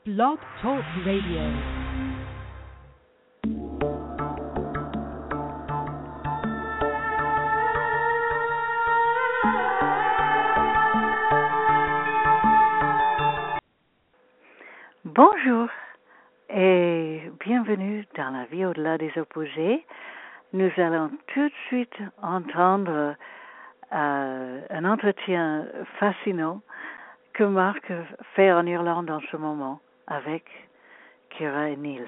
Blog Talk Radio. Bonjour et bienvenue dans la vie au-delà des opposés. Nous allons tout de suite entendre un entretien fascinant que Marc fait en Irlande en ce moment avec Ciara et Niels.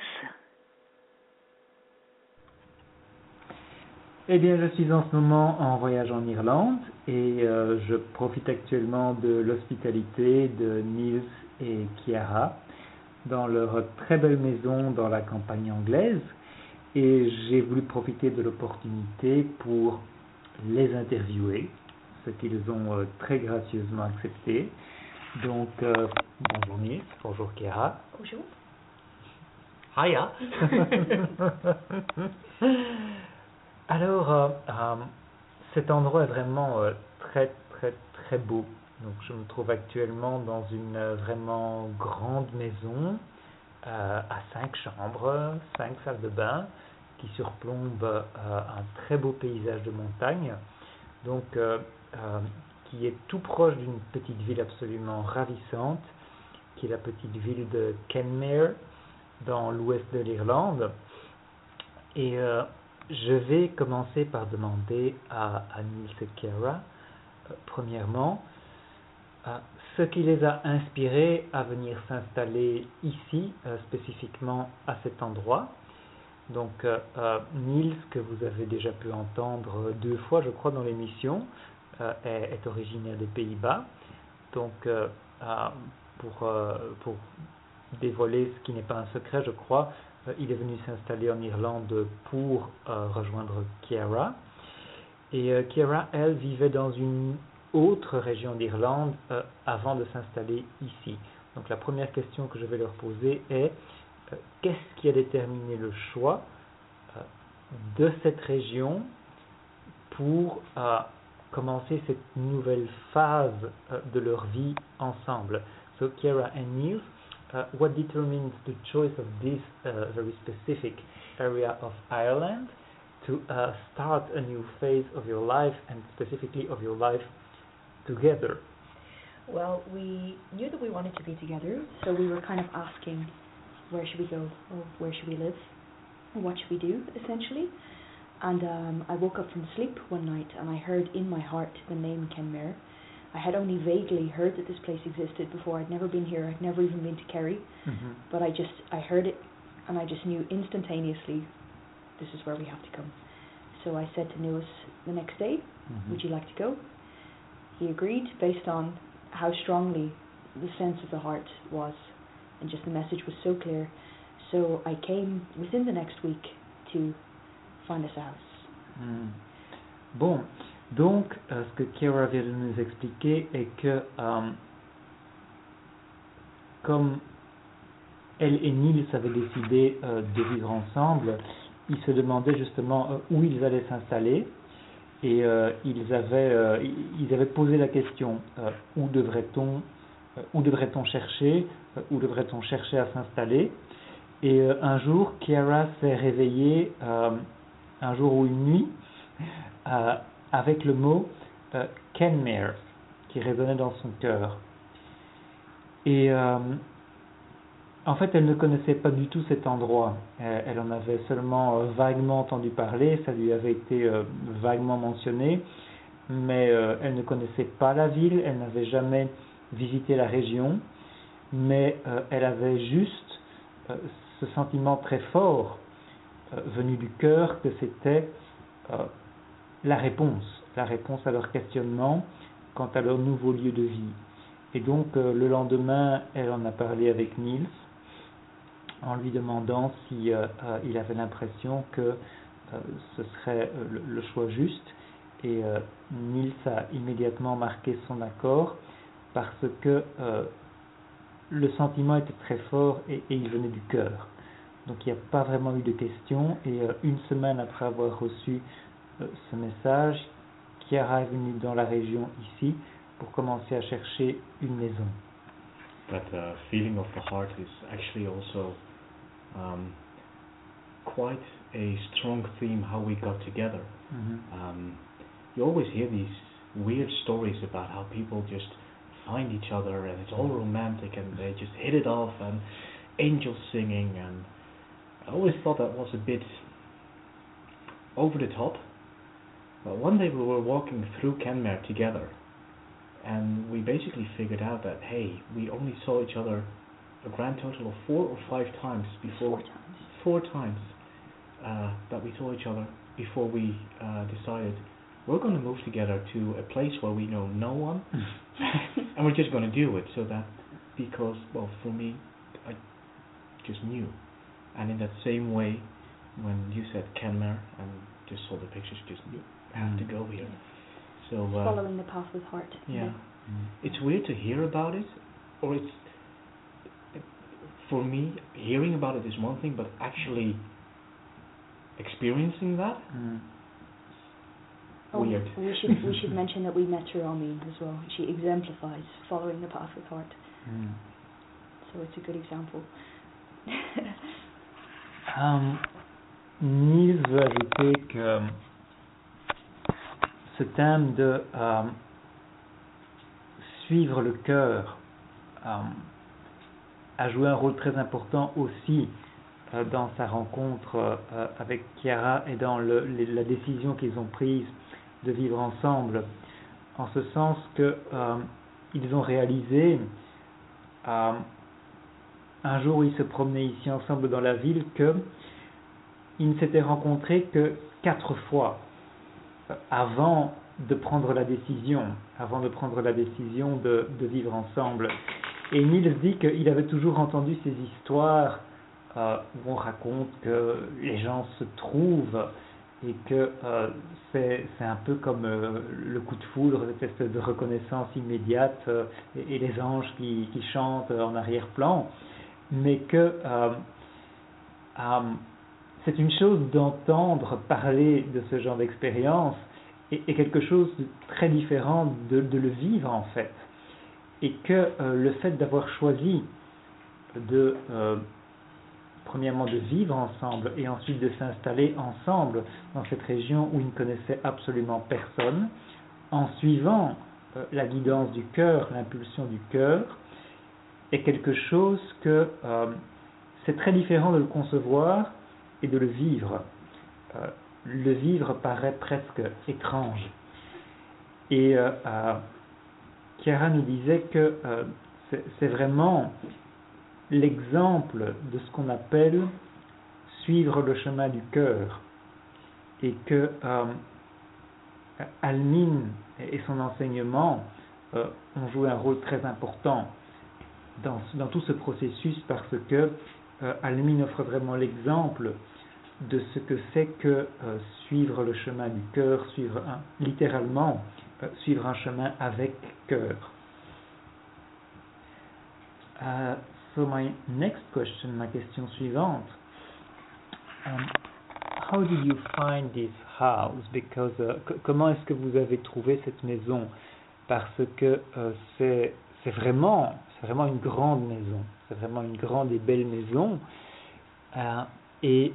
Eh bien, je suis en ce moment en voyage en Irlande et je profite actuellement de l'hospitalité de Niels et Ciara dans leur très belle maison dans la campagne anglaise, et j'ai voulu profiter de l'opportunité pour les interviewer, ce qu'ils ont très gracieusement accepté. Donc, bonjour Niels, bonjour Ciara. Bonjour. Hiya. Alors, cet endroit est vraiment très très très beau. Donc, je me trouve actuellement dans une vraiment grande maison à 5 chambres, 5 salles de bain, qui surplombe un très beau paysage de montagne. Donc, qui est tout proche d'une petite ville absolument ravissante, qui est la petite ville de Kenmare, dans l'ouest de l'Irlande. Et je vais commencer par demander à Niels et Ciara, premièrement, ce qui les a inspirés à venir s'installer ici, spécifiquement à cet endroit. Donc, Niels, que vous avez déjà pu entendre 2 fois, je crois, dans l'émission, est originaire des Pays-Bas. Donc, pour dévoiler ce qui n'est pas un secret, je crois, il est venu s'installer en Irlande pour rejoindre Ciara. Et Ciara, elle, vivait dans une autre région d'Irlande avant de s'installer ici. Donc la première question que je vais leur poser est qu'est-ce qui a déterminé le choix de cette région pour commencer cette nouvelle phase de leur vie ensemble. So Ciara and Niels, what determines the choice of this very specific area of Ireland to start a new phase of your life, and specifically of your life together? Well, we knew that we wanted to be together, so we were kind of asking, where should we go, or where should we live, or what should we do, essentially. And I woke up from sleep one night and I heard in my heart the name Kenmare. I had only vaguely heard that this place existed before. I'd never been here. I'd never even been to Kerry. Mm-hmm. But I heard it and I just knew instantaneously this is where we have to come. So I said to Niels the next day, Mm-hmm. would you like to go? He agreed based on how strongly the sense of the heart was, and just the message was so clear. So I came within the next week to find us a house. Bon, donc ce que Ciara vient de nous expliquer est que comme elle et Niels avaient décidé de vivre ensemble, ils se demandaient justement où ils allaient s'installer, et ils avaient posé la question où devrait-on chercher, où devrait-on chercher à s'installer. Et un jour, Ciara s'est réveillée, un jour ou une nuit, avec le mot Kenmare qui résonnait dans son cœur. Et en fait, elle ne connaissait pas du tout cet endroit. Elle en avait seulement vaguement entendu parler, ça lui avait été vaguement mentionné, mais elle ne connaissait pas la ville, elle n'avait jamais visité la région, mais elle avait juste ce sentiment très fort venu du cœur que c'était la réponse à leur questionnement quant à leur nouveau lieu de vie. Et donc le lendemain, elle en a parlé avec Niels en lui demandant si il avait l'impression que ce serait le choix juste, et Niels a immédiatement marqué son accord parce que le sentiment était très fort et il venait du cœur. Donc il n'y a pas vraiment eu de questions, et une semaine après avoir reçu ce message, Ciara est venue dans la région ici pour commencer à chercher une maison. that feeling of the heart is actually also quite a strong theme how we got together. You always hear these weird stories about how people just find each other and it's all romantic and they just hit it off and angels singing, and I always thought that was a bit over the top. But one day we were walking through Kenmare together and we basically figured out that hey, we only saw each other a grand total of 4 or 5 times before. 4 times that we saw each other before we decided we're going to move together to a place where we know no one and we're just going to do it. So that because, well, for me, I just knew. And in that same way, when you said Kenmare and just saw the pictures, just knew I have to go here. So following the path with heart. Yeah. It's weird to hear about it, or it's for me, hearing about it is one thing, but actually experiencing that, weird. We should mention that we met through Almeen as well. She exemplifies following the path with heart. So it's a good example. Niels veut ajouter que ce thème de suivre le cœur a joué un rôle très important aussi dans sa rencontre avec Chiara et dans la décision qu'ils ont prise de vivre ensemble, en ce sens que ils ont réalisé un jour où ils se promenaient ici ensemble dans la ville que ils ne s'étaient rencontrés que 4 fois avant de prendre la décision de vivre ensemble. Et Niels dit qu'il avait toujours entendu ces histoires où on raconte que les gens se trouvent et que c'est un peu comme le coup de foudre, cette espèce de reconnaissance immédiate et les anges qui chantent en arrière-plan, mais que c'est une chose d'entendre parler de ce genre d'expérience et quelque chose de très différent de le vivre en fait, et que le fait d'avoir choisi de premièrement de vivre ensemble et ensuite de s'installer ensemble dans cette région où ils ne connaissaient absolument personne, en suivant la guidance du cœur, l'impulsion du cœur, est quelque chose que c'est très différent de le concevoir et de le vivre. Le vivre paraît presque étrange. Et Chiara nous disait que c'est vraiment l'exemple de ce qu'on appelle suivre le chemin du cœur, et que Almeen et son enseignement ont joué un rôle très important dans tout ce processus, parce que Almeen offre vraiment l'exemple de ce que c'est que suivre le chemin du cœur, littéralement suivre un chemin avec cœur. So my next question, ma question suivante, how did you find this house? Because comment est-ce que vous avez trouvé cette maison? Parce que c'est vraiment une grande maison, c'est vraiment une grande et belle maison, et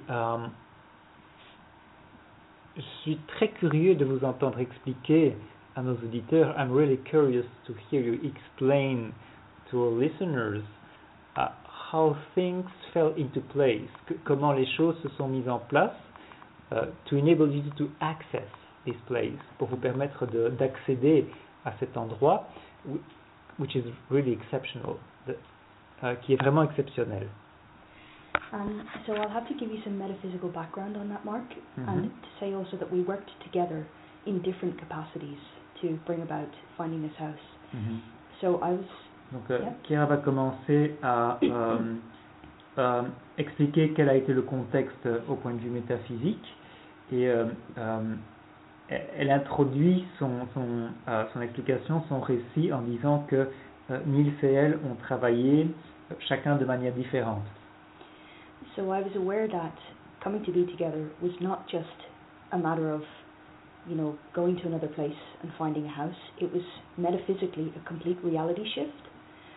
je suis très curieux de vous entendre expliquer à nos auditeurs. I'm really curious to hear you explain to our listeners how things fell into place, comment les choses se sont mises en place to enable you to access this place, pour vous permettre d'accéder à cet endroit which is really exceptional, qui est vraiment exceptionnel. So I'll have to give you some metaphysical background on that, Mark, and to say also that we worked together in different capacities to bring about finding this house. So I was... Donc, Chiara va commencer à expliquer quel a été le contexte au point de vue métaphysique, et elle introduit son explication, son récit, en disant que Niels et elle ont travaillé chacun de manière différente. So I was aware that coming to be together was not just a matter of, going to another place and finding a house. It was metaphysically a complete reality shift.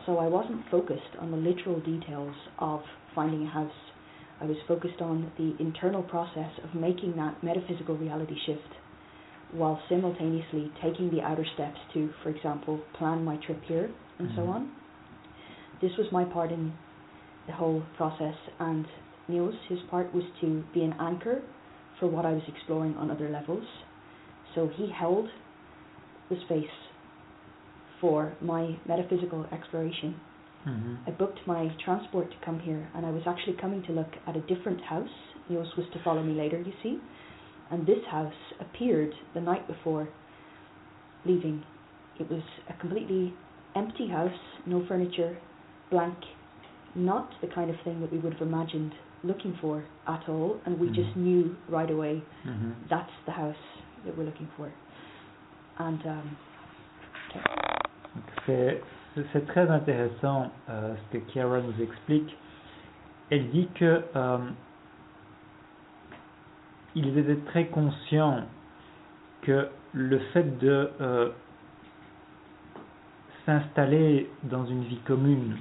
So I wasn't focused on the literal details of finding a house. I was focused on the internal process of making that metaphysical reality shift, while simultaneously taking the outer steps to, for example, plan my trip here and so on. This was my part in the whole process, and Niels, his part was to be an anchor for what I was exploring on other levels. So he held the space for my metaphysical exploration. I booked my transport to come here, and I was actually coming to look at a different house. Niels was to follow me later, you see. And this house appeared the night before leaving. It was a completely empty house, no furniture, blank, not the kind of thing that we would have imagined looking for at all, and we just knew right away that's the house that we're looking for. And c'est très intéressant ce que Chiara nous explique. Elle dit que ils étaient très conscients que le fait de s'installer dans une vie commune,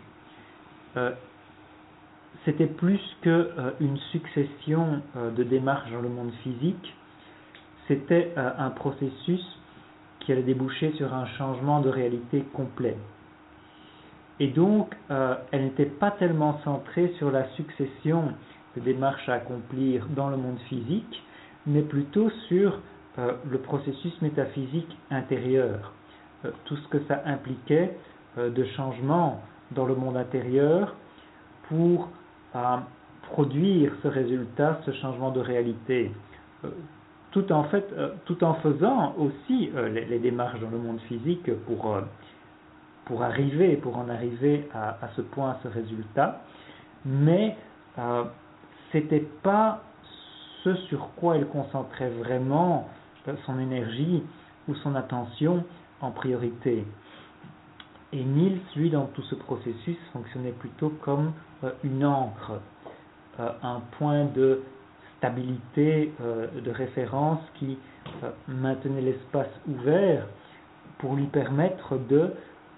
c'était plus qu'une succession de démarches dans le monde physique, c'était un processus qui allait déboucher sur un changement de réalité complet. Et donc, elle n'était pas tellement centrée sur la succession de démarches à accomplir dans le monde physique, mais plutôt sur le processus métaphysique intérieur, tout ce que ça impliquait de changement dans le monde intérieur pour produire ce résultat, ce changement de réalité, tout en faisant aussi les démarches dans le monde physique pour en arriver à ce point, à ce résultat, mais c'était pas ce sur quoi elle concentrait vraiment son énergie ou son attention en priorité. Et Niels, lui, dans tout ce processus, fonctionnait plutôt comme une ancre, un point de stabilité, de référence qui maintenait l'espace ouvert pour lui permettre de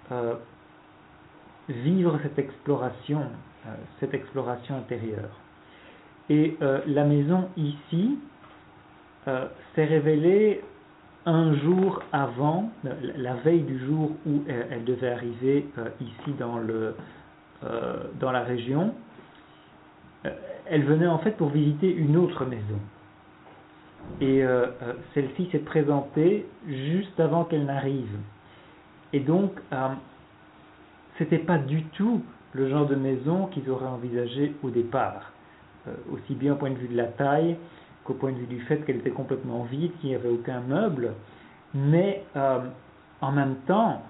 vivre cette exploration intérieure. Et la maison ici s'est révélée un jour avant, la veille du jour où elle devait arriver ici dans la région. Elle venait en fait pour visiter une autre maison. Et celle-ci s'est présentée juste avant qu'elle n'arrive. Et donc, c'était pas du tout le genre de maison qu'ils auraient envisagé au départ, aussi bien au point de vue de la taille qu'au point de vue du fait qu'elle était complètement vide, qu'il n'y avait aucun meuble, mais en même temps,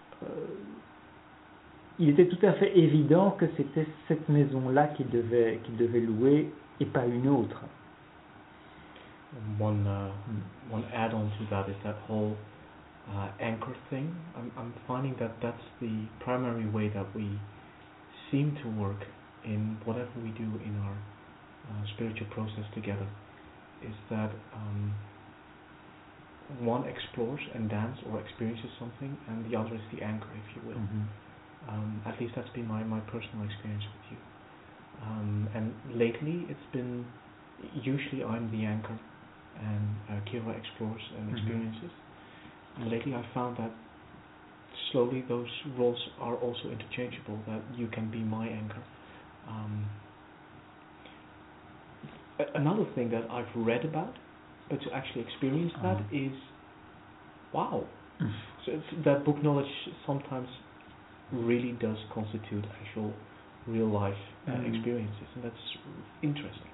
il était tout à fait évident que c'était cette maison-là qu'il devait louer et pas une autre. One add-on to that is that whole anchor thing. I'm finding that that's the primary way that we seem to work in whatever we do in our spiritual process together. Is that one explores and dances or experiences something, and the other is the anchor, if you will. At least that's been my personal experience with you. And lately, it's been usually I'm the anchor, and Chiara explores and experiences. And lately, I found that slowly those roles are also interchangeable. That you can be my anchor. Another thing that I've read about, but to actually experience that is, wow. So that book knowledge sometimes really does constitute actual real life experiences, and that's interesting.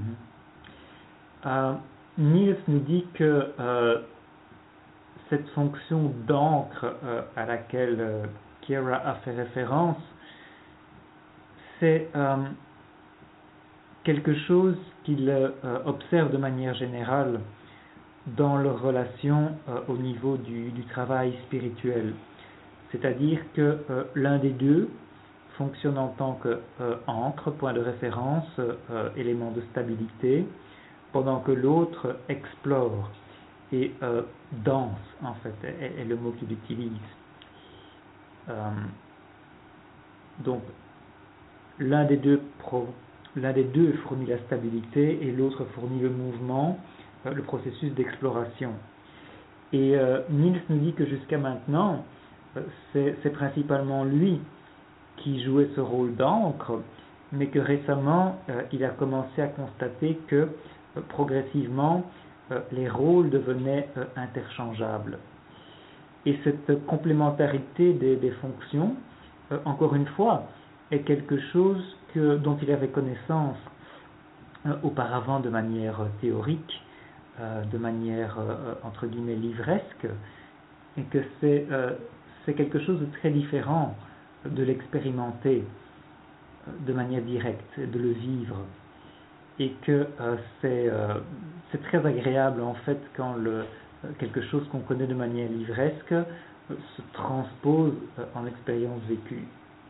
Niels nous dit que cette fonction d'encre à laquelle Chiara a fait référence, c'est quelque chose qu'il observe de manière générale dans leurs relations au niveau du travail spirituel. C'est-à-dire que l'un des deux fonctionne en tant qu'encre, point de référence, élément de stabilité, pendant que l'autre explore et danse, en fait, est le mot qu'il utilise. Donc, l'un des deux fournit la stabilité et l'autre fournit le mouvement, le processus d'exploration. Et Niels nous dit que jusqu'à maintenant, c'est principalement lui qui jouait ce rôle d'encre, mais que récemment, il a commencé à constater que progressivement, les rôles devenaient interchangeables. Et cette complémentarité des fonctions, encore une fois, est quelque chose dont il avait connaissance auparavant de manière théorique, de manière entre guillemets livresque, et que c'est quelque chose de très différent de l'expérimenter de manière directe, de le vivre, et que c'est très agréable en fait quand quelque chose qu'on connaît de manière livresque se transpose en expérience vécue.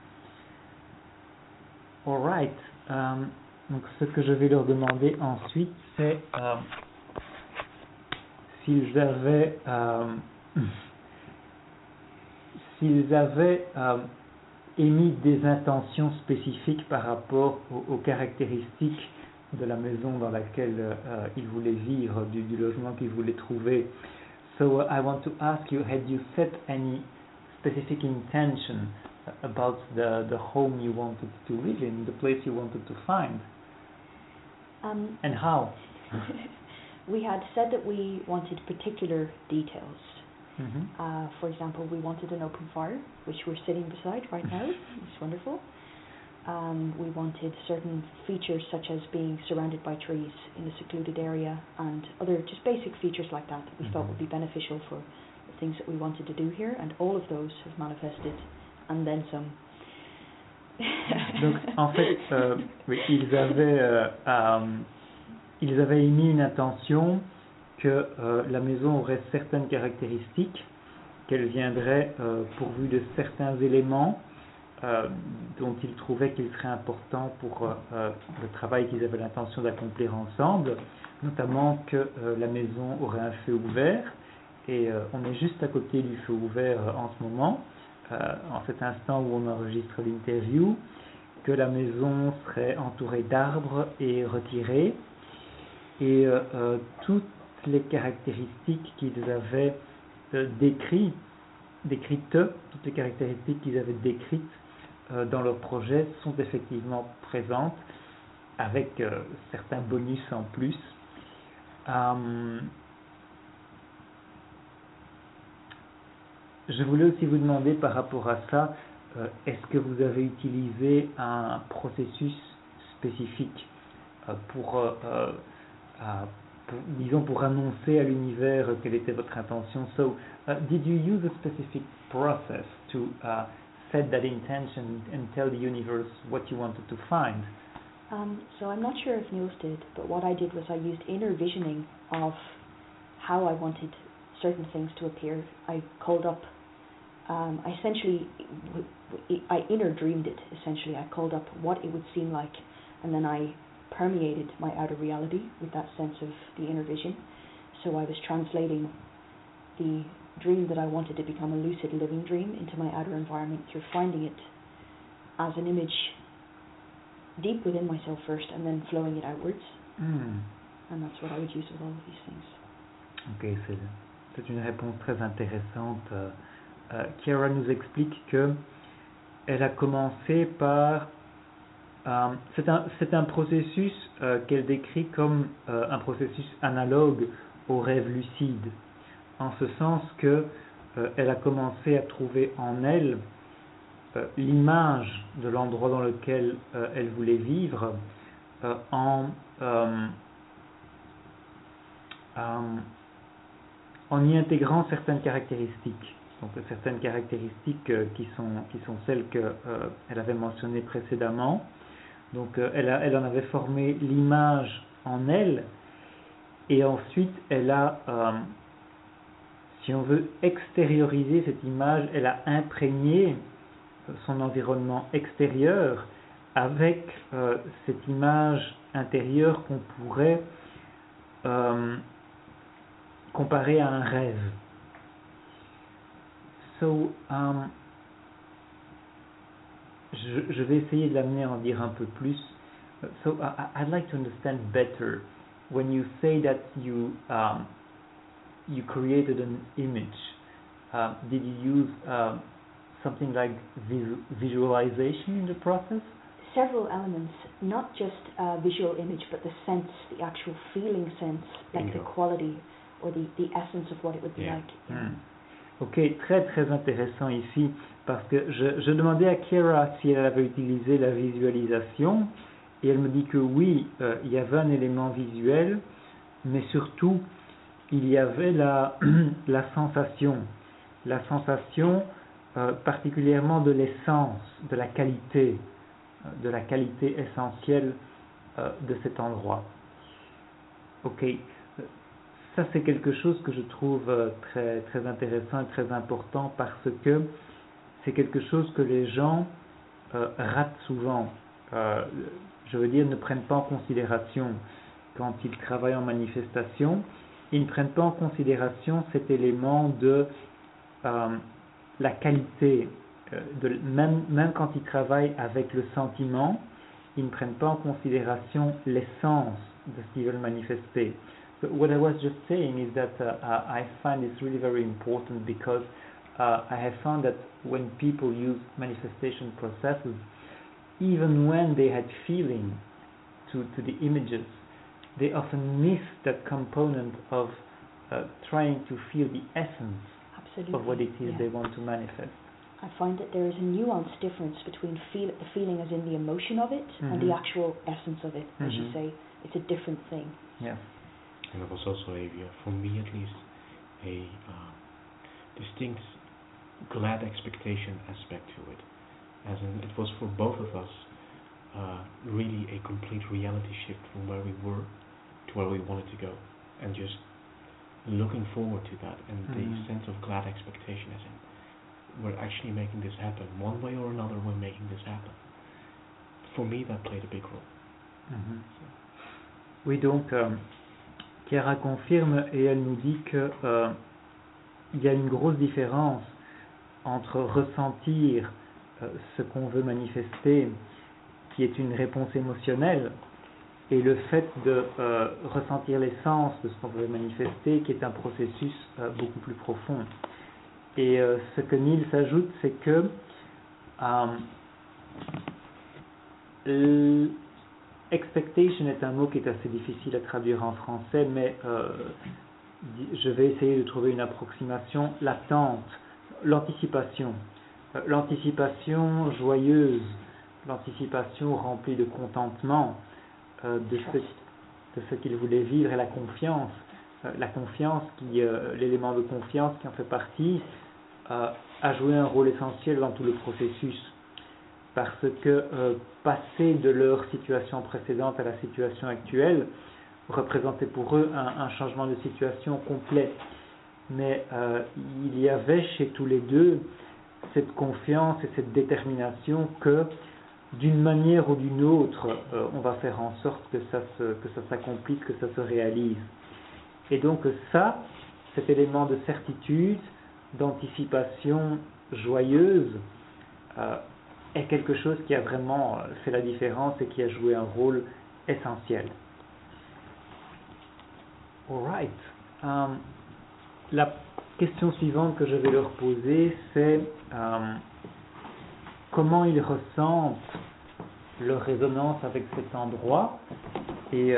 Alright, donc ce que je vais leur demander ensuite, c'est s'ils avaient émis des intentions spécifiques par rapport aux caractéristiques de la maison dans laquelle ils voulaient vivre, du logement qu'ils voulaient trouver. So I want to ask you, had you set any specific intention about the home you wanted to live in, the place you wanted to find? And how? We had said that we wanted particular details. Mm-hmm. For example, we wanted an open fire, which we're sitting beside right now. It's wonderful. We wanted certain features such as being surrounded by trees in a secluded area and other just basic features like that we thought would be beneficial for the things that we wanted to do here, and all of those have manifested, and then some. Donc en fait, oui, ils avaient émis une intention que la maison aurait certaines caractéristiques, qu'elle viendrait pourvue de certains éléments dont ils trouvaient qu'il serait important pour le travail qu'ils avaient l'intention d'accomplir ensemble, notamment que la maison aurait un feu ouvert, et on est juste à côté du feu ouvert en ce moment, en cet instant où on enregistre l'interview, que la maison serait entourée d'arbres et retirée, et toutes les caractéristiques qu'ils avaient décrites, toutes les caractéristiques qu'ils avaient décrites dans leur projet sont effectivement présentes, avec certains bonus en plus. Je voulais aussi vous demander par rapport à ça, est-ce que vous avez utilisé un processus spécifique pour annoncer à l'univers quelle était votre intention? So, did you use a specific process to set that intention and tell the universe what you wanted to find? So I'm not sure if Niels did, but what I did was I used inner visioning of how I wanted certain things to appear. I called up, I inner dreamed it, essentially. I called up what it would seem like, and then I permeated my outer reality with that sense of the inner vision. So I was translating the dream that I wanted to become a lucid living dream into my outer environment through finding it as an image deep within myself first and then flowing it outwards. And that's what I would use with all of these things. Ok, c'est une réponse très intéressante. Chiara nous explique que elle a commencé par c'est un processus qu'elle décrit comme un processus analogue au rêve lucide, en ce sens que elle a commencé à trouver en elle l'image de l'endroit dans lequel elle voulait vivre en y intégrant certaines caractéristiques. Donc certaines caractéristiques qui sont celles qu'elle avait mentionnées précédemment. Donc elle en avait formé l'image en elle, et ensuite elle a, si on veut extérioriser cette image, elle a imprégné son environnement extérieur avec cette image intérieure qu'on pourrait comparer à un rêve. So je vais essayer de l'amener à en dire un peu plus. So I'd like to understand better when you say that you created an image. Did you use something like visualization in the process? Several elements, not just visual image, but the sense, the actual feeling sense, like the quality or the essence of what it would be like. Yeah. Ok, très très intéressant ici, parce que je demandais à Kiera si elle avait utilisé la visualisation, et elle me dit que oui, il y avait un élément visuel, mais surtout il y avait la sensation particulièrement de l'essence, de la qualité essentielle de cet endroit. Ok, ça c'est quelque chose que je trouve très, très intéressant et très important, parce que c'est quelque chose que les gens ratent souvent, je veux dire ne prennent pas en considération quand ils travaillent en manifestation. Ils ne prennent pas en considération cet élément de la qualité, même quand ils travaillent avec le sentiment, ils ne prennent pas en considération l'essence de ce qu'ils veulent manifester. So what I was just saying is that I find it's really very important, because I have found that when people use manifestation processes, even when they had feeling to the images, they often miss that component of trying to feel the essence of what it is they want to manifest. I find that there is a nuanced difference between the feeling as in the emotion of it and the actual essence of it. As you say, it's a different thing. Yeah. And there was also for me at least, a distinct glad expectation aspect to it. As in, it was for both of us really a complete reality shift from where we were to where we wanted to go, and just looking forward to that, and the sense of glad expectation, as in, we're actually making this happen. One way or another, we're making this happen. For me, that played a big role. So. Oui, donc Kiera confirme, et elle nous dit que il y a une grosse différence entre ressentir ce qu'on veut manifester, qui est une réponse émotionnelle, et le fait de ressentir l'essence de ce qu'on veut manifester, qui est un processus beaucoup plus profond. Et ce que Niels ajoute, c'est que expectation est un mot qui est assez difficile à traduire en français, mais je vais essayer de trouver une approximation. L'attente, l'anticipation joyeuse, l'anticipation remplie de contentement de ce qu'il voulait vivre, et la confiance l'élément de confiance qui en fait partie, a joué un rôle essentiel dans tout le processus, parce que passer de leur situation précédente à la situation actuelle représentait pour eux un changement de situation complet, mais il y avait chez tous les deux cette confiance et cette détermination que d'une manière ou d'une autre on va faire en sorte que ça s'accomplisse, que ça se réalise. Et donc ça, cet élément de certitude, d'anticipation joyeuse, est quelque chose qui a vraiment fait la différence et qui a joué un rôle essentiel. Alright. La question suivante que je vais leur poser, c'est comment ils ressentent leur résonance avec cet endroit, et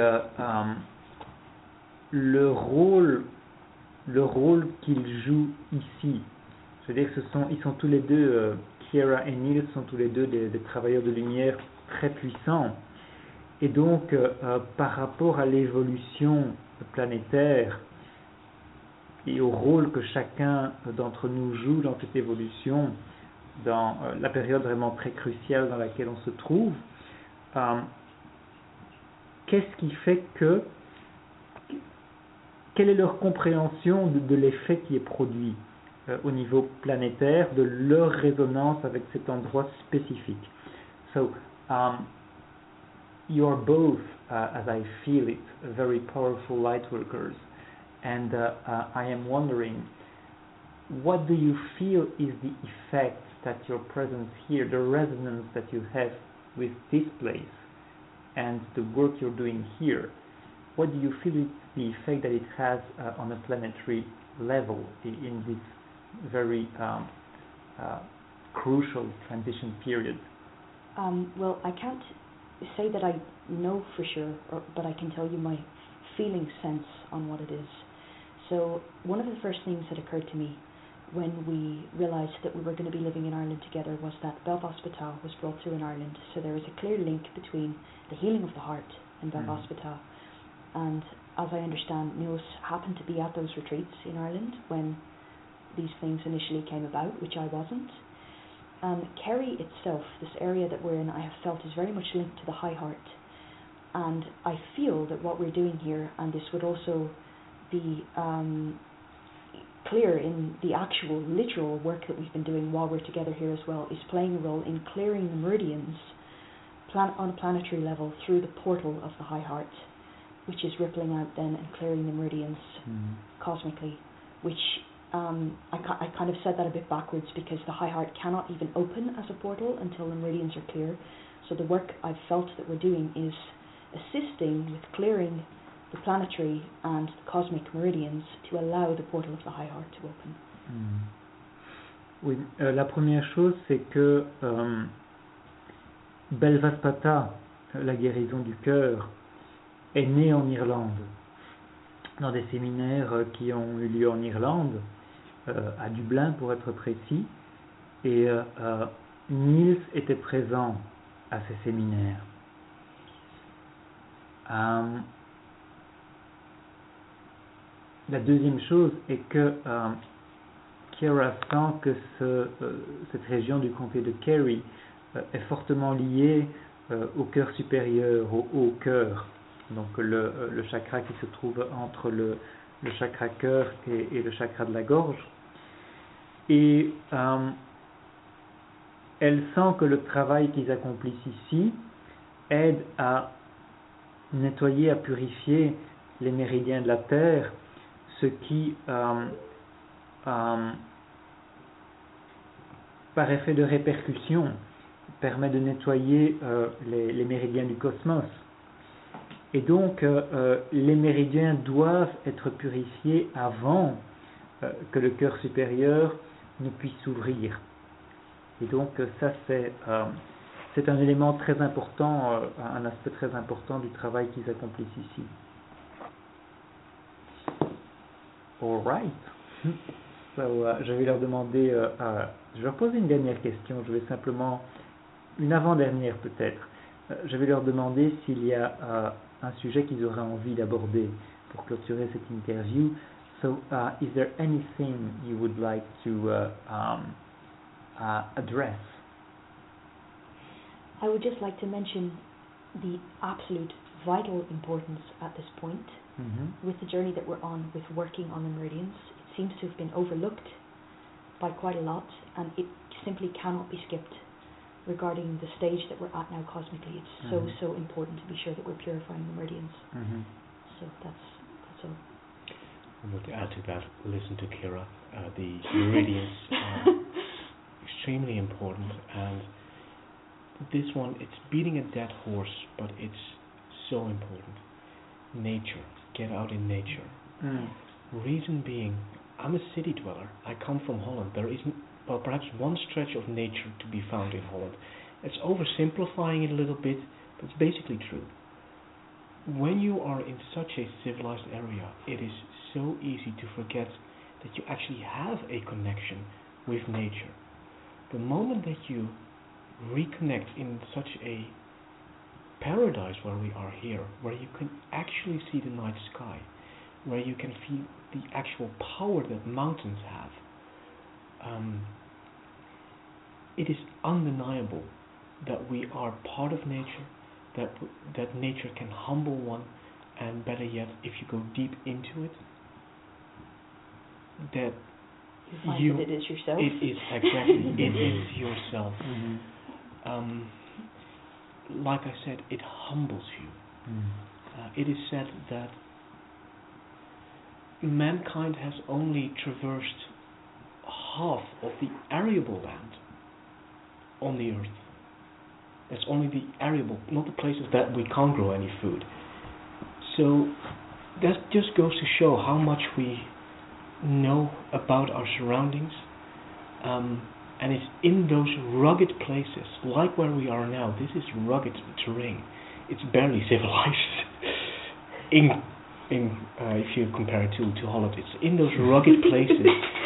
le rôle qu'ils jouent ici. Je veux dire que ils sont tous les deux, Kiera et Niels sont tous les deux des travailleurs de lumière très puissants, et donc par rapport à l'évolution planétaire et au rôle que chacun d'entre nous joue dans cette évolution, dans la période vraiment très cruciale dans laquelle on se trouve, qu'est-ce qui fait que quelle est leur compréhension de l'effet qui est produit au niveau planétaire, de leur résonance avec cet endroit spécifique. So, you are both, as I feel it, very powerful light workers, and I am wondering, what do you feel is the effect that your presence here, the resonance that you have with this place and the work you're doing here, what do you feel is the effect that it has on a planetary level in this very crucial transition period? Well, I can't say that I know for sure, but I can tell you my feeling sense on what it is. So one of the first things that occurred to me when we realised that we were going to be living in Ireland together was that Bev Hospital was brought through in Ireland. So there is a clear link between the healing of the heart and Bev Hospital. And as I understand, Niels happened to be at those retreats in Ireland when these things initially came about, which I wasn't. Kerry itself, this area that we're in, I have felt is very much linked to the high heart. And I feel that what we're doing here, and this would also be clear in the actual literal work that we've been doing while we're together here as well, is playing a role in clearing the meridians on a planetary level through the portal of the high heart, which is rippling out then and clearing the meridians cosmically, which I kind of said that a bit backwards because the high heart cannot even open as a portal until the meridians are clear. So the work I've felt that we're doing is assisting with clearing the planetary and the cosmic meridians to allow the portal of the high heart to open. Oui, la première chose, c'est que Belvaspata, la guérison du cœur, est née en Irlande, dans des séminaires qui ont eu lieu en Irlande, à Dublin pour être précis, et Niels était présent à ces séminaires. La deuxième chose est que Ciara sent que cette région du comté de Kerry est fortement liée au cœur supérieur, au haut cœur, donc le chakra qui se trouve entre le chakra cœur et le chakra de la gorge. Et elle sent que le travail qu'ils accomplissent ici aide à nettoyer, à purifier les méridiens de la Terre, ce qui, par effet de répercussion, permet de nettoyer les méridiens du cosmos. Et donc, les méridiens doivent être purifiés avant que le cœur supérieur ne puisse s'ouvrir. Et donc, ça, c'est un élément très important, un aspect très important du travail qu'ils accomplissent ici. All right. So, je vais leur demander, je vais leur poser une dernière question, je vais simplement, une avant-dernière peut-être, je vais leur demander s'il y a un sujet qu'ils auraient envie d'aborder pour clôturer cette interview. So, is there anything you would like to address? I would just like to mention the absolute vital importance at this point with the journey that we're on with working on the meridians. It seems to have been overlooked by quite a lot, and it simply cannot be skipped regarding the stage that we're at now cosmically. It's so important to be sure that we're purifying the meridians. So that's all. I would add to that, listen to Ciara. The meridians are extremely important, and this one, it's beating a dead horse, but it's so important. Nature, get out in nature. Reason being, I'm a city dweller. I come from Holland. There isn't, well, perhaps one stretch of nature to be found in Holland. It's oversimplifying it a little bit, but it's basically true. When you are in such a civilized area, it is so easy to forget that you actually have a connection with nature. The moment that you reconnect in such a paradise where we are here, where you can actually see the night sky, where you can feel the actual power that mountains have, it is undeniable that we are part of nature, that nature can humble one, and better yet, if you go deep into it, that you find that it is yourself. It is exactly, it is yourself. Like I said, it humbles you. It is said that mankind has only traversed half of the arable land on the earth. That's only the arable, not the places that we can't grow any food. So that just goes to show how much we know about our surroundings, and it's in those rugged places, like where we are now. This is rugged terrain. It's barely civilized. If you compare it to Holland, it's in those rugged places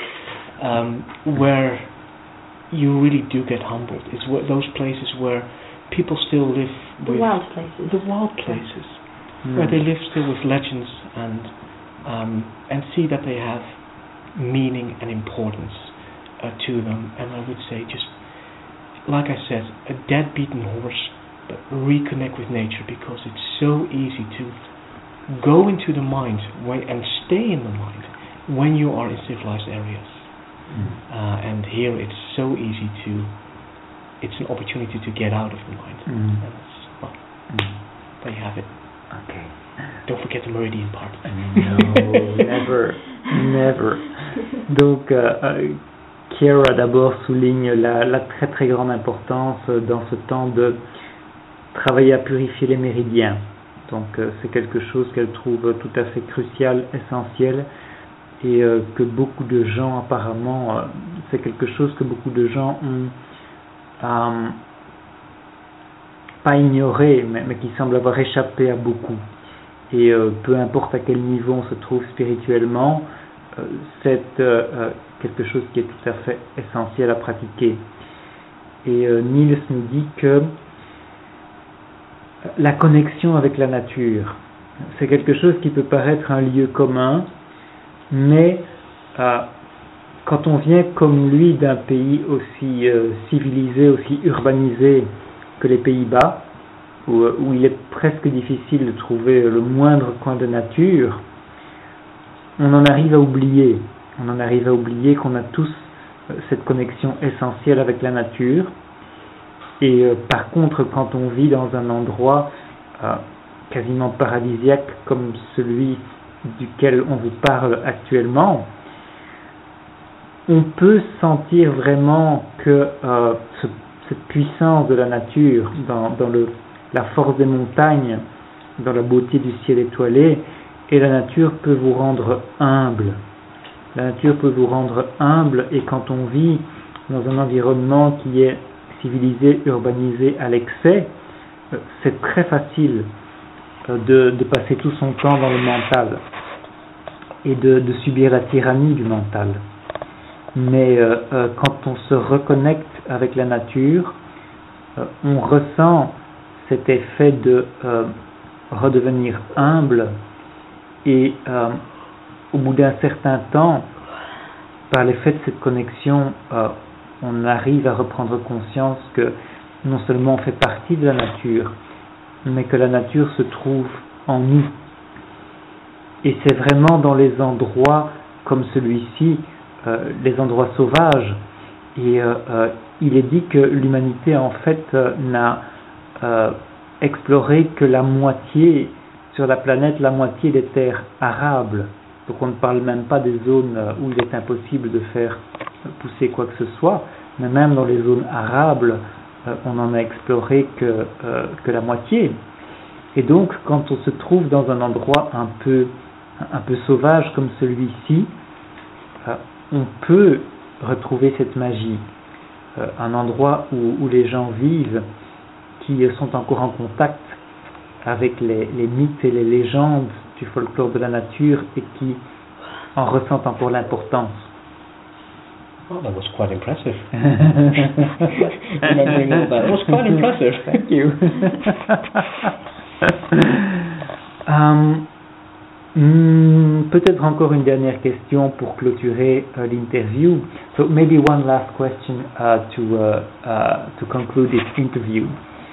where you really do get humbled. It's those places where people still live with the wild places. The wild places, where they live still with legends and see that they have meaning and importance to them. And I would say, just like I said, a dead beaten horse, but reconnect with nature, because it's so easy to go into the mind and stay in the mind when you are in civilized areas. And here it's so easy it's an opportunity to get out of the mind. And there you have it. Okay. Don't forget the meridian part. No, never. Donc, Ciara d'abord souligne la très très grande importance dans ce temps de travailler à purifier les méridiens. Donc c'est quelque chose qu'elle trouve tout à fait crucial, essentiel, et que beaucoup de gens apparemment, c'est quelque chose que beaucoup de gens ont pas ignoré, mais qui semble avoir échappé à beaucoup. Et peu importe à quel niveau on se trouve spirituellement, c'est quelque chose qui est tout à fait essentiel à pratiquer. Et Niels nous dit que la connexion avec la nature, c'est quelque chose qui peut paraître un lieu commun, mais quand on vient comme lui d'un pays aussi civilisé, aussi urbanisé que les Pays-Bas, où il est presque difficile de trouver le moindre coin de nature, on en arrive à oublier. On en arrive à oublier qu'on a tous cette connexion essentielle avec la nature. Et par contre, quand on vit dans un endroit quasiment paradisiaque comme celui duquel on vous parle actuellement, on peut sentir vraiment que cette puissance de la nature, dans la force des montagnes, dans la beauté du ciel étoilé, et la nature peut vous rendre humble. La nature peut vous rendre humble, et quand on vit dans un environnement qui est civilisé, urbanisé à l'excès, c'est très facile de passer tout son temps dans le mental et de subir la tyrannie du mental. Mais quand on se reconnecte avec la nature, on ressent cet effet de redevenir humble, et au bout d'un certain temps, par l'effet de cette connexion, on arrive à reprendre conscience que non seulement on fait partie de la nature, mais que la nature se trouve en nous. Et c'est vraiment dans les endroits comme celui-ci, les endroits sauvages, et il est dit que l'humanité en fait n'a exploré que la moitié sur la planète, la moitié des terres arables. Donc on ne parle même pas des zones où il est impossible de faire pousser quoi que ce soit, mais même dans les zones arables, on n'en a exploré que la moitié. Et donc quand on se trouve dans un endroit un peu sauvage comme celui-ci, on peut retrouver cette magie, un endroit où les gens vivent, qui sont encore en contact avec les mythes et les légendes du folklore de la nature, et qui en ressentent encore l'importance. Oh, that was quite impressive. Remembering all that, it was quite impressive. Thank you. Peut-être encore une dernière question pour clôturer l'interview. So maybe one last question to conclude this interview.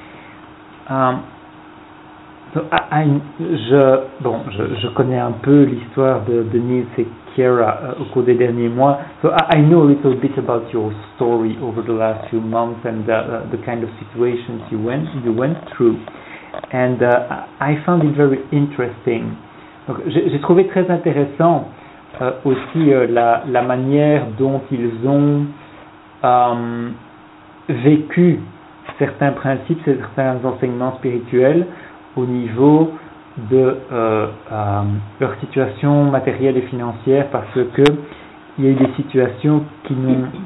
Je connais un peu l'histoire de Niels et Ciara au cours des derniers mois. So I know a little bit about your story over the last few months and the kind of situations you went through. And I found it very interesting. Donc, j'ai trouvé très intéressant aussi la manière dont ils ont vécu certains principes, certains enseignements spirituels au niveau de leur situation matérielle et financière, parce que il y a eu des situations qui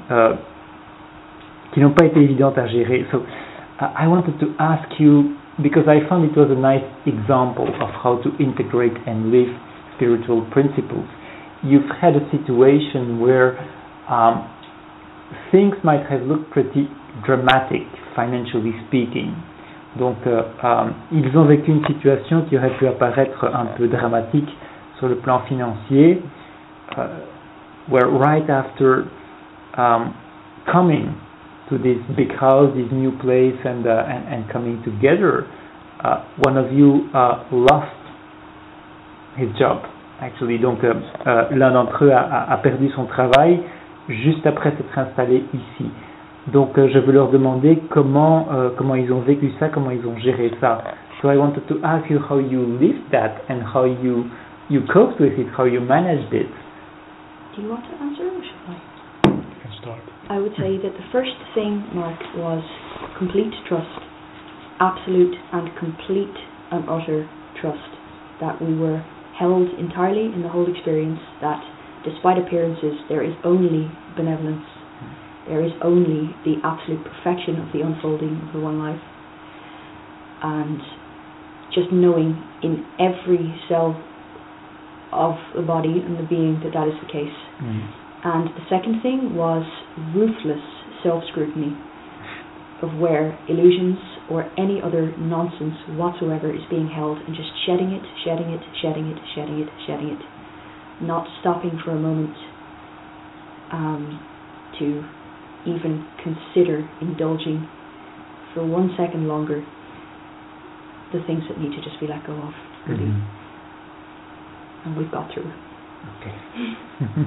n'ont pas été évidentes à gérer. So I wanted to ask you, because I found it was a nice example of how to integrate and live spiritual principles. You've had a situation where things might have looked pretty dramatic, financially speaking. Donc, ils ont vécu une situation qui aurait pu apparaître un peu dramatique sur le plan financier, where right after coming to this big house, this new place, and coming together, one of you lost his job. Actually, donc l'un d'entre eux a perdu son travail juste après s'être installé ici. Donc je veux leur demander comment ils ont vécu ça, comment ils ont géré ça. So I wanted to ask you how you lived that and how you coped with it, how you managed it. Do you want to answer or should I? You can start. I would say that the first thing, Mark, was complete trust. Absolute and complete and utter trust that we were held entirely in the whole experience, that despite appearances there is only benevolence, there is only the absolute perfection of the unfolding of the one life, and just knowing in every cell of the body and the being that that is the case. And the second thing was ruthless self-scrutiny of where illusions or any other nonsense whatsoever is being held, and just shedding it, not stopping for a moment to even consider indulging for 1 second longer the things that need to just be let go of, really. And we've got through. Okay.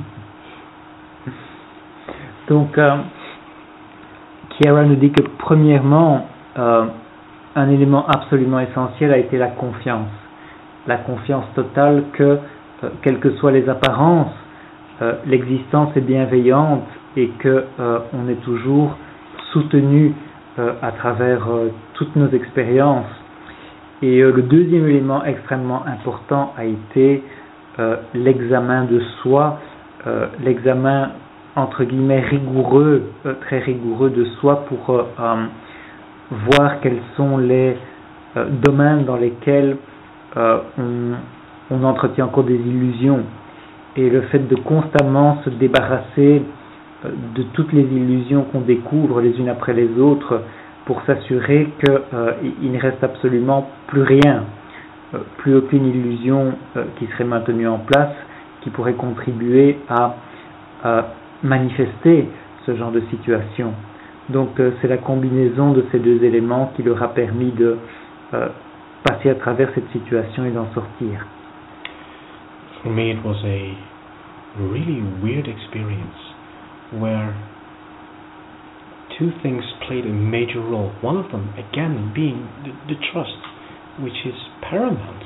Donc, Chiara nous dit que premièrement, un élément absolument essentiel a été la confiance totale que, quelles que soient les apparences, l'existence est bienveillante et que on est toujours soutenu à travers toutes nos expériences. Et le deuxième élément extrêmement important a été l'examen de soi, l'examen entre guillemets rigoureux, très rigoureux de soi pour voir quels sont les domaines dans lesquels on entretient encore des illusions. Et le fait de constamment se débarrasser de toutes les illusions qu'on découvre les unes après les autres pour s'assurer qu'il ne reste absolument plus rien, plus aucune illusion qui serait maintenue en place, qui pourrait contribuer à manifester ce genre de situation. Donc c'est la combinaison de ces deux éléments qui leur a permis de passer à travers cette situation et d'en sortir. For me, it was a really weird experience where two things played a major role. One of them, again, being the trust, which is paramount,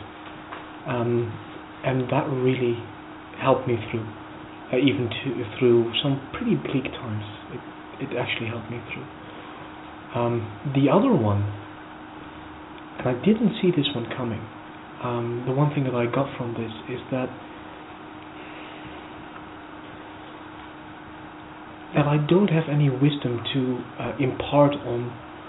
and that really helped me through, even through some pretty bleak times. It actually helped me through. The other one, and I didn't see this one coming. The one thing that I got from this is that I don't have any wisdom to impart on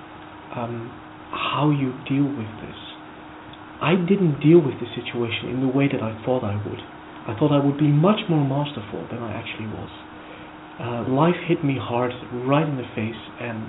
how you deal with this. I didn't deal with the situation in the way that I thought I would. I thought I would be much more masterful than I actually was. Life hit me hard, right in the face, and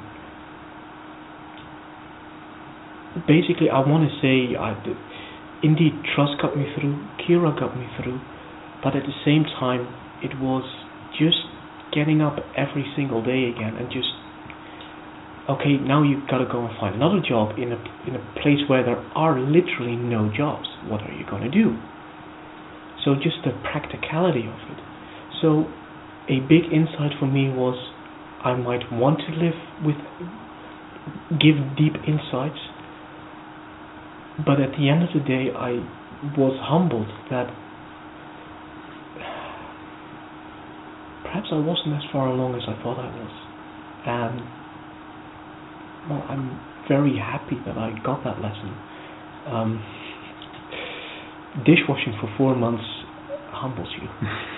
basically I want to say, indeed, trust got me through, Chiara got me through, but at the same time, it was just getting up every single day again and just, okay, now you've got to go and find another job in a place where there are literally no jobs. What are you going to do? So just the practicality of it. So a big insight for me was I might want to give deep insights, but at the end of the day I was humbled that perhaps I wasn't as far along as I thought I was, and well, I'm very happy that I got that lesson. Dishwashing for 4 months humbles you.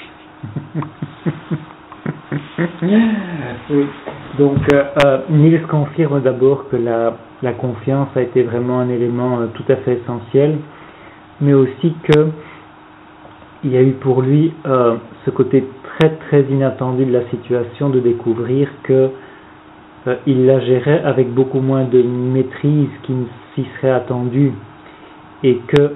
Oui. Donc, Niels confirme d'abord que la confiance a été vraiment un élément tout à fait essentiel, mais aussi que il y a eu pour lui ce côté très très inattendu de la situation, de découvrir que il la gérait avec beaucoup moins de maîtrise qu'il ne s'y serait attendu, et que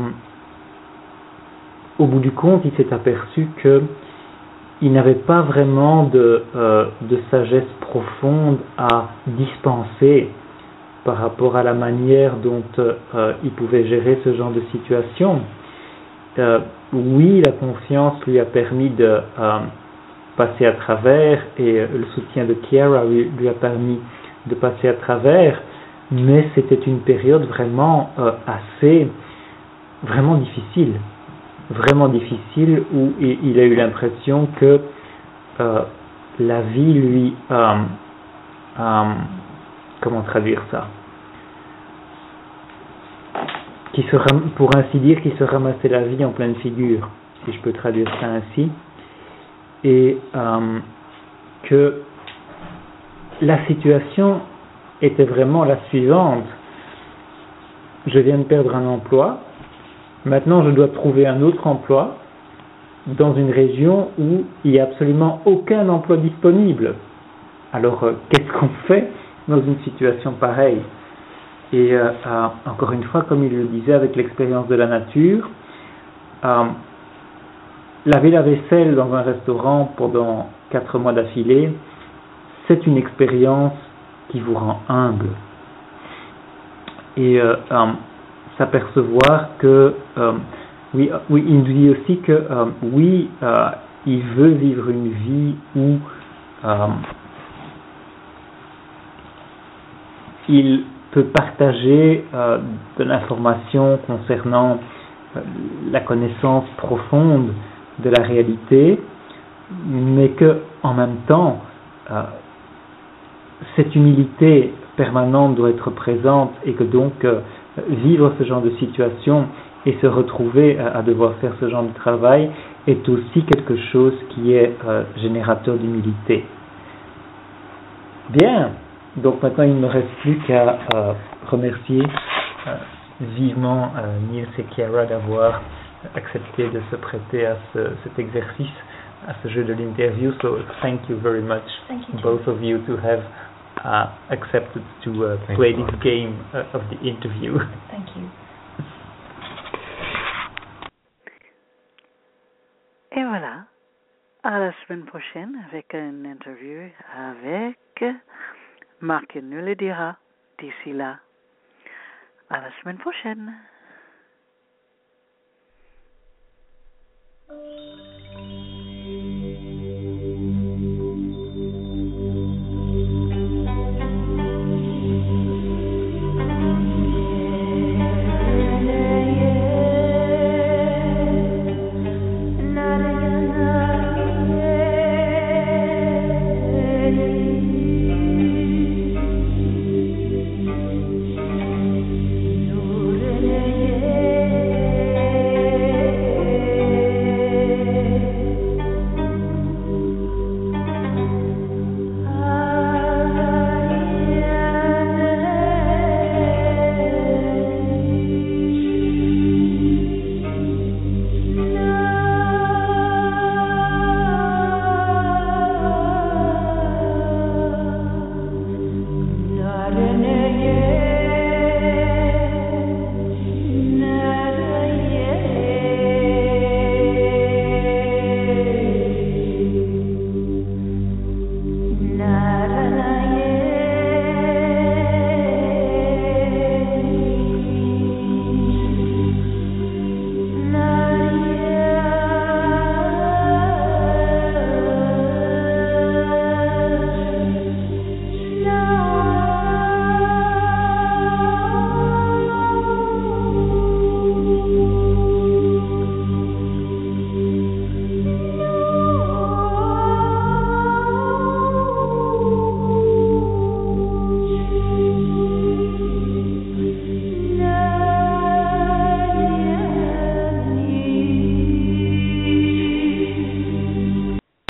au bout du compte il s'est aperçu que il n'avait pas vraiment de sagesse profonde à dispenser par rapport à la manière dont il pouvait gérer ce genre de situation. Oui, la confiance lui a permis de passer à travers, et le soutien de Chiara lui a permis de passer à travers, mais c'était une période vraiment vraiment difficile où il a eu l'impression que la vie lui comment traduire ça, pour ainsi dire, qui se ramassait la vie en pleine figure, si je peux traduire ça ainsi, et que la situation était vraiment la suivante: je viens de perdre un emploi, maintenant je dois trouver un autre emploi dans une région où il n'y a absolument aucun emploi disponible. Alors qu'est-ce qu'on fait dans une situation pareille? Et encore une fois, comme il le disait, avec l'expérience de la nature, laver la vaisselle dans un restaurant pendant 4 mois d'affilée, c'est une expérience qui vous rend humble. Et s'apercevoir que oui, il nous dit aussi que il veut vivre une vie où il peut partager de l'information concernant la connaissance profonde de la réalité, mais que en même temps cette humilité permanente doit être présente, et que donc vivre ce genre de situation et se retrouver à devoir faire ce genre de travail est aussi quelque chose qui est générateur d'humilité. Bien, donc maintenant il ne me reste plus qu'à remercier vivement Niels et Chiara d'avoir accepté de se prêter à cet exercice, à ce jeu de l'interview. So thank you very much, both of you, to have accepted to play this game of the interview. Thank you. Et voilà, à la semaine prochaine avec une interview avec Marc nous le dira. D'ici là, à la semaine prochaine.